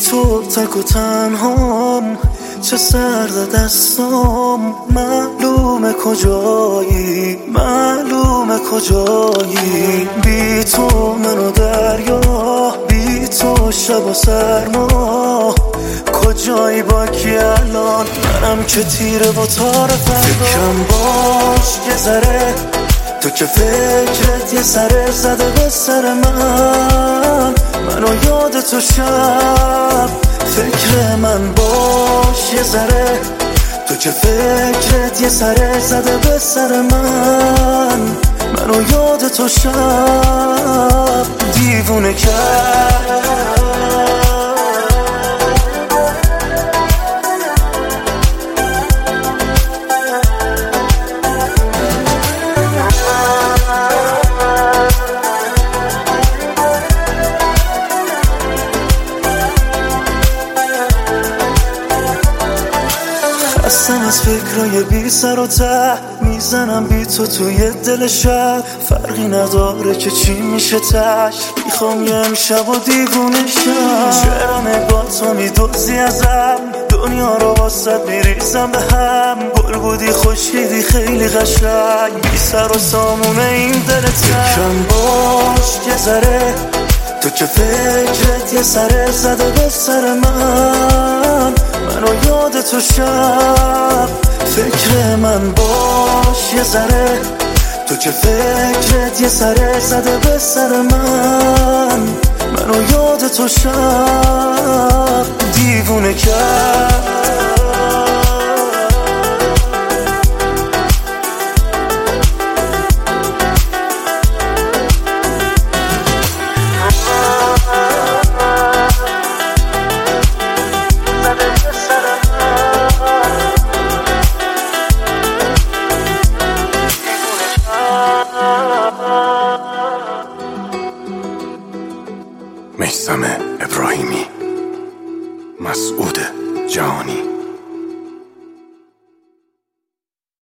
تو تک و تنهام، چه سرد دستام. معلومه کجایی، معلومه کجایی. بی تو منو دریا، بی تو شب و سرما. کجایی با کی الان؟ منم که تیره با تار فردا. فکرم باش یه ذره، تو که فکرت یه سره زده به سر منو یاد تو شب. فکر من باش یه ذره، تو که فکرت یه سره زده به سر منو یاد تو شب. دیوونه کرد خستم از فکرای بی سر و ته، میزنم بی تو توی دل شب. فرقی نداره که چی میشه تش، میخوام یه امشب و دیوونه شم. چرا نگاه تو میدوزی ازم، دنیا رو واسد میریزم به هم. گل بودی خوشیدی خیلی قشنگ، بی سر و سامونه این دلت. فکرم باش یه ذره، تو که فکرت یه سره زده به سر منو یاد تو شب. فکر من باش یه ذره، تو که فکرت یه سره زده به سر منو یاد تو شب. دیوونه کرد میثم ابراهیمی، مسعود جهانی.